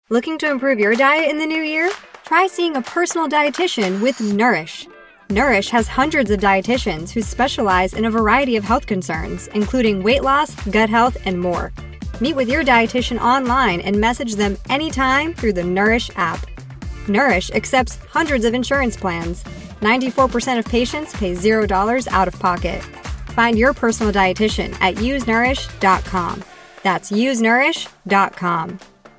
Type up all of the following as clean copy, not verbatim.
Looking to improve your diet in the new year? Try seeing a personal dietitian with Nourish. Nourish has hundreds of dietitians who specialize in a variety of health concerns, including weight loss, gut health, and more. Meet with your dietitian online and message them anytime through the Nourish app. Nourish accepts hundreds of insurance plans. 94% of patients pay $0 out of pocket. Find your personal dietitian at usenourish.com. That's usenourish.com.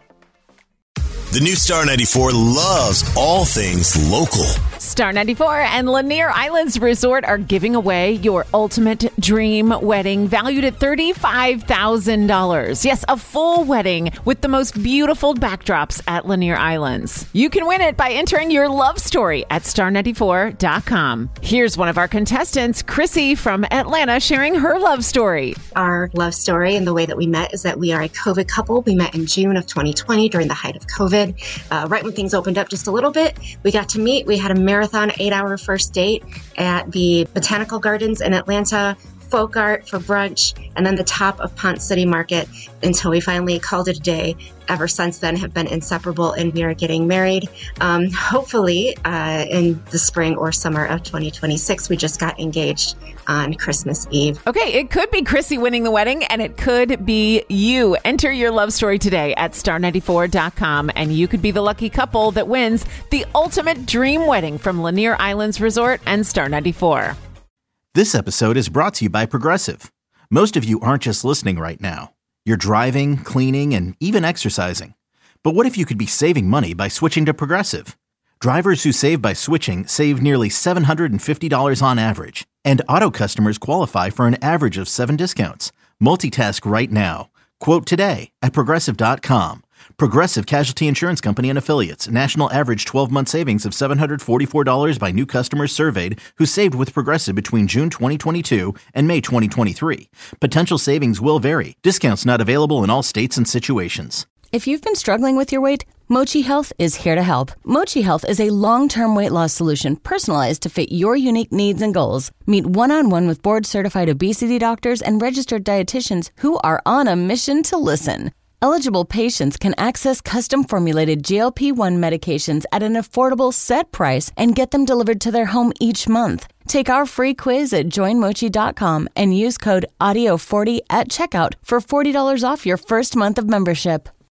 The new Star 94 loves all things local. Star 94 and Lanier Islands Resort are giving away your ultimate dream wedding valued at $35,000. Yes, a full wedding with the most beautiful backdrops at Lanier Islands. You can win it by entering your love story at star94.com. Here's one of our contestants, Chrissy from Atlanta, sharing her love story. Our love story and the way that we met is that we are a COVID couple. We met in June of 2020 during the height of COVID. Right when things opened up just a little bit, we got to meet. We had a marathon 8-hour first date at the Botanical Gardens in Atlanta, folk art for brunch, and then the top of Ponce City Market until we finally called it a day. Ever since then have been inseparable, and we are getting married hopefully in the spring or summer of 2026. We just got engaged on Christmas Eve. Okay, it could be Chrissy winning the wedding, and it could be you. Enter your love story today at star94.com, and you could be the lucky couple that wins the ultimate dream wedding from Lanier Islands Resort and Star 94. This episode is brought to you by Progressive. Most of you aren't just listening right now. You're driving, cleaning, and even exercising. But what if you could be saving money by switching to Progressive? Drivers who save by switching save nearly $750 on average. And auto customers qualify for an average of 7 discounts. Multitask right now. Quote today at Progressive.com. Progressive Casualty Insurance Company and Affiliates. National average 12-month savings of $744 by new customers surveyed who saved with Progressive between June 2022 and May 2023. Potential savings will vary. Discounts not available in all states and situations. If you've been struggling with your weight, Mochi Health is here to help. Mochi Health is a long-term weight loss solution personalized to fit your unique needs and goals. Meet one-on-one with board-certified obesity doctors and registered dietitians who are on a mission to listen. Eligible patients can access custom-formulated GLP-1 medications at an affordable set price and get them delivered to their home each month. Take our free quiz at joinmochi.com and use code AUDIO40 at checkout for $40 off your first month of membership.